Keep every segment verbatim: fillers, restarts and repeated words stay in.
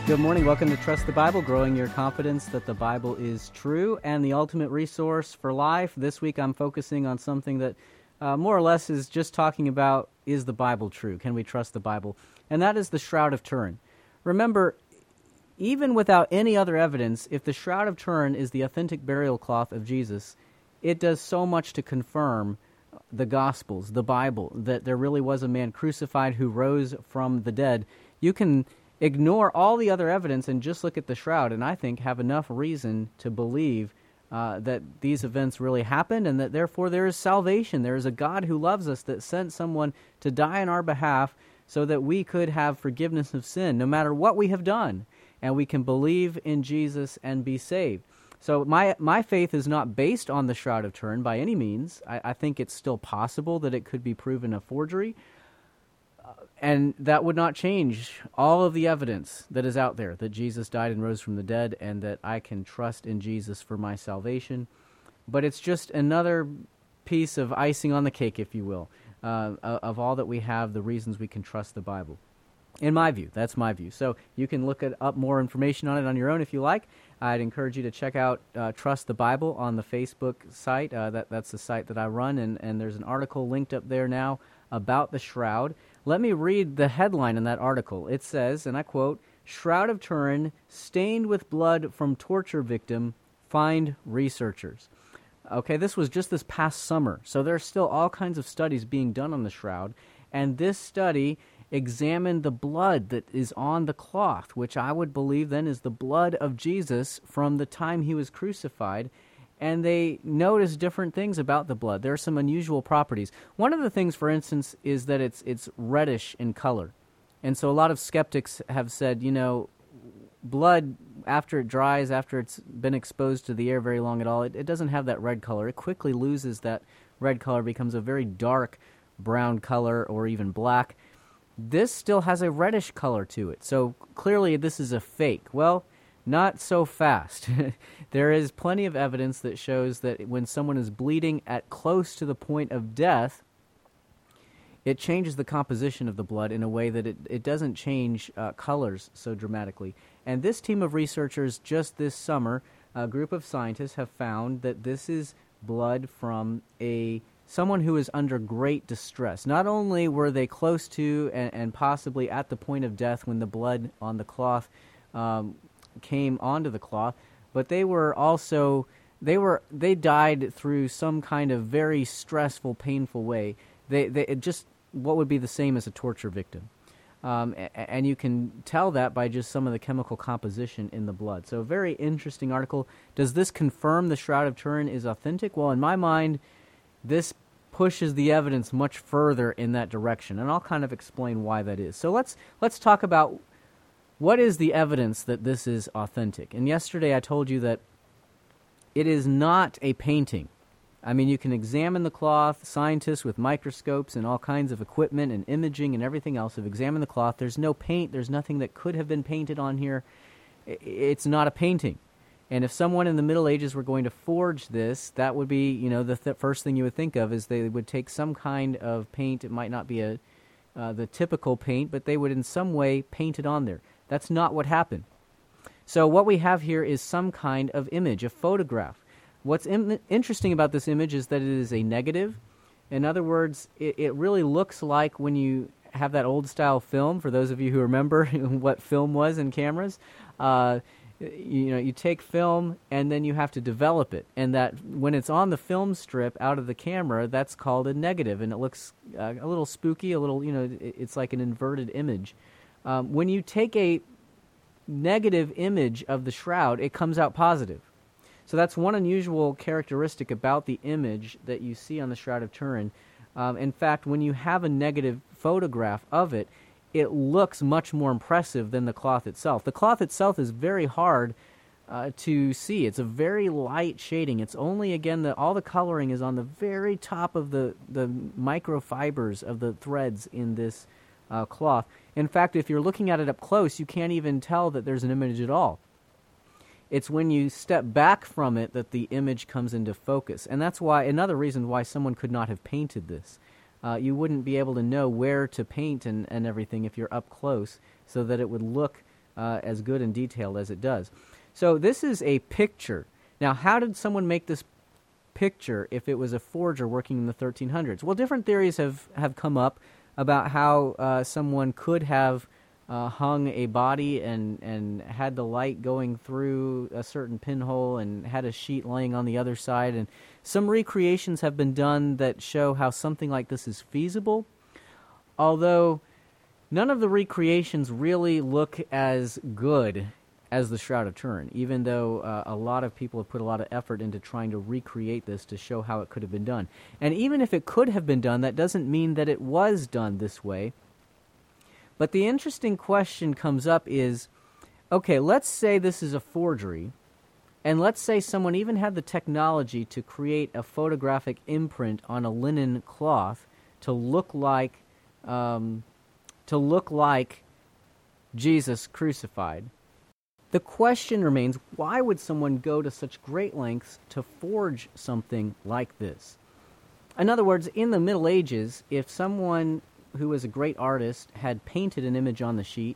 Good morning. Welcome to Trust the Bible, growing your confidence that the Bible is true and the ultimate resource for life. This week I'm focusing on something that uh, more or less is just talking about, is the Bible true? Can we trust the Bible? And that is the Shroud of Turin. Remember, even without any other evidence, if the Shroud of Turin is the authentic burial cloth of Jesus, it does so much to confirm the Gospels, the Bible, that there really was a man crucified who rose from the dead. You can ignore all the other evidence and just look at the shroud, and I think have enough reason to believe uh, that these events really happened, and that therefore there is salvation. There is a God who loves us that sent someone to die on our behalf so that we could have forgiveness of sin, no matter what we have done, and we can believe in Jesus and be saved. So my my faith is not based on the Shroud of Turin by any means. I, I think it's still possible that it could be proven a forgery, and that would not change all of the evidence that is out there, that Jesus died and rose from the dead, and that I can trust in Jesus for my salvation. But it's just another piece of icing on the cake, if you will, uh, of all that we have, the reasons we can trust the Bible. In my view, that's my view. So you can look at, up more information on it on your own if you like. I'd encourage you to check out uh, Trust the Bible on the Facebook site. Uh, that, that's the site that I run, and, and there's an article linked up there now about the shroud. Let me read the headline in that article. It says, and I quote, "Shroud of Turin, stained with blood from torture victim, find researchers." Okay, this was just this past summer, so there's still all kinds of studies being done on the shroud, and this study examined the blood that is on the cloth, which I would believe then is the blood of Jesus from the time he was crucified, and they notice different things about the blood. There are some unusual properties. One of the things, for instance, is that it's it's reddish in color. And so a lot of skeptics have said, you know, blood, after it dries, after it's been exposed to the air very long at all, it, it doesn't have that red color. It quickly loses that red color, becomes a very dark brown color or even black. This still has a reddish color to it. So clearly this is a fake. Well, not so fast. There is plenty of evidence that shows that when someone is bleeding at close to the point of death, it changes the composition of the blood in a way that it, it doesn't change uh, colors so dramatically. And this team of researchers just this summer, a group of scientists, have found that this is blood from a someone who is under great distress. Not only were they close to and, and possibly at the point of death when the blood on the cloth um, came onto the cloth, but they were also they were they died through some kind of very stressful, painful way. They they it just what would be the same as a torture victim, um, and, and you can tell that by just some of the chemical composition in the blood. So a very interesting article. Does this confirm the Shroud of Turin is authentic? Well, in my mind, this pushes the evidence much further in that direction, and I'll kind of explain why that is. So let's let's talk about what is the evidence that this is authentic? And yesterday I told you that it is not a painting. I mean, you can examine the cloth. Scientists with microscopes and all kinds of equipment and imaging and everything else have examined the cloth. There's no paint. There's nothing that could have been painted on here. It's not a painting. And if someone in the Middle Ages were going to forge this, that would be, you know, the th- first thing you would think of is they would take some kind of paint. It might not be a uh, the typical paint, but they would in some way paint it on there. That's not what happened. So what we have here is some kind of image, a photograph. What's im- interesting about this image is that it is a negative. In other words, it, it really looks like when you have that old-style film, for those of you who remember what film was in cameras, uh, you know, you take film and then you have to develop it. And that when it's on the film strip out of the camera, that's called a negative. And it looks uh, a little spooky, a little, you know, it, it's like an inverted image. Um, when you take a negative image of the shroud, it comes out positive. So that's one unusual characteristic about the image that you see on the Shroud of Turin. Um, in fact, when you have a negative photograph of it, it looks much more impressive than the cloth itself. The cloth itself is very hard uh, to see. It's a very light shading. It's only, again, the, all the coloring is on the very top of the, the microfibers of the threads in this uh, cloth. In fact, if you're looking at it up close, you can't even tell that there's an image at all. It's when you step back from it that the image comes into focus. And that's why, another reason why someone could not have painted this. Uh, you wouldn't be able to know where to paint and, and everything if you're up close, so that it would look uh, as good and detailed as it does. So this is a picture. Now, how did someone make this picture if it was a forger working in the thirteen hundreds? Well, different theories have, have come up about how uh, someone could have uh, hung a body and, and had the light going through a certain pinhole and had a sheet laying on the other side. And some recreations have been done that show how something like this is feasible, although none of the recreations really look as good as the Shroud of Turin, even though uh, a lot of people have put a lot of effort into trying to recreate this to show how it could have been done. And even if it could have been done, that doesn't mean that it was done this way. But the interesting question comes up is, okay, let's say this is a forgery, and let's say someone even had the technology to create a photographic imprint on a linen cloth to look like, um, to look like Jesus crucified. The question remains, why would someone go to such great lengths to forge something like this? In other words, in the Middle Ages, if someone who was a great artist had painted an image on the sheet,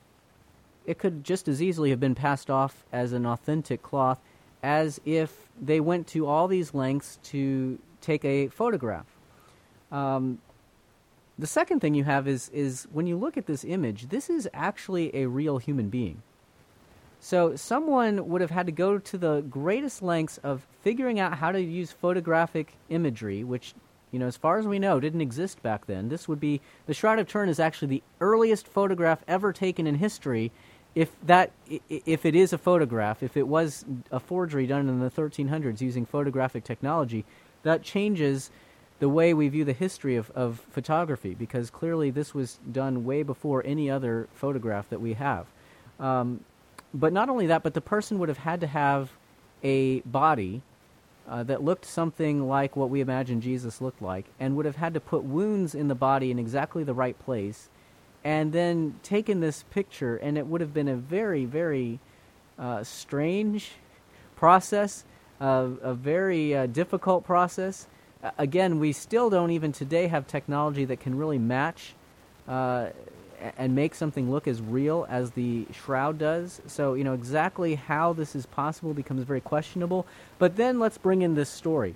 it could just as easily have been passed off as an authentic cloth as if they went to all these lengths to take a photograph. Um, the second thing you have is, is when you look at this image, this is actually a real human being. So someone would have had to go to the greatest lengths of figuring out how to use photographic imagery, which, you know, as far as we know, didn't exist back then. This would be, the Shroud of Turin is actually the earliest photograph ever taken in history, if that, if it is a photograph. If it was a forgery done in the thirteen hundreds using photographic technology, that changes the way we view the history of, of photography, because clearly this was done way before any other photograph that we have. Um, But not only that, but the person would have had to have a body uh, that looked something like what we imagine Jesus looked like, and would have had to put wounds in the body in exactly the right place, and then taken this picture, and it would have been a very, very uh, strange process, uh, a very uh, difficult process. Uh, again, we still don't even today have technology that can really match uh, and make something look as real as the shroud does. So, you know, exactly how this is possible becomes very questionable. But then let's bring in this story.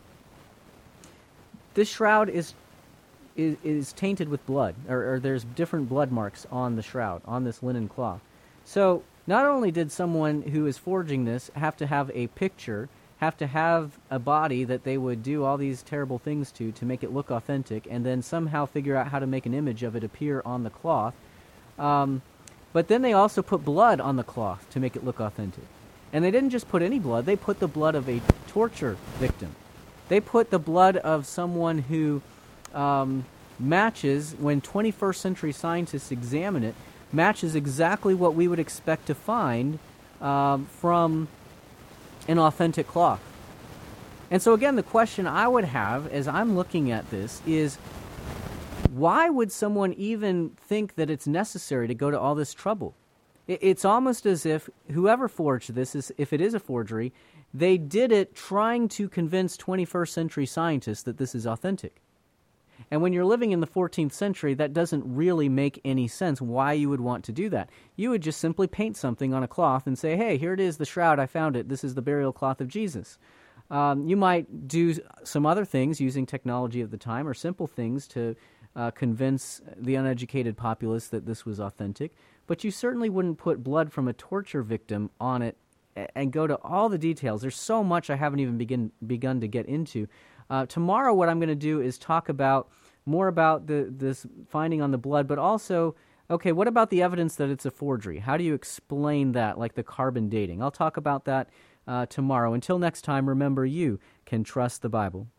This shroud is is, is tainted with blood, or, or there's different blood marks on the shroud, on this linen cloth. So not only did someone who is forging this have to have a picture, have to have a body that they would do all these terrible things to to make it look authentic, and then somehow figure out how to make an image of it appear on the cloth. Um, but then they also put blood on the cloth to make it look authentic. And they didn't just put any blood, they put the blood of a torture victim. They put the blood of someone who um, matches, when twenty-first century scientists examine it, matches exactly what we would expect to find um, from an authentic cloth. And so again, the question I would have as I'm looking at this is, why would someone even think that it's necessary to go to all this trouble? It's almost as if whoever forged this, is, if it is a forgery, they did it trying to convince twenty-first century scientists that this is authentic. And when you're living in the fourteenth century, that doesn't really make any sense why you would want to do that. You would just simply paint something on a cloth and say, hey, here it is, the shroud, I found it, this is the burial cloth of Jesus. Um, you might do some other things using technology of the time, or simple things to uh, convince the uneducated populace that this was authentic, but you certainly wouldn't put blood from a torture victim on it and go to all the details. There's so much I haven't even begin, begun to get into. Uh, tomorrow what I'm going to do is talk about more about the, this finding on the blood, but also, okay, what about the evidence that it's a forgery? How do you explain that, like the carbon dating? I'll talk about that uh, tomorrow. Until next time, remember, you can trust the Bible.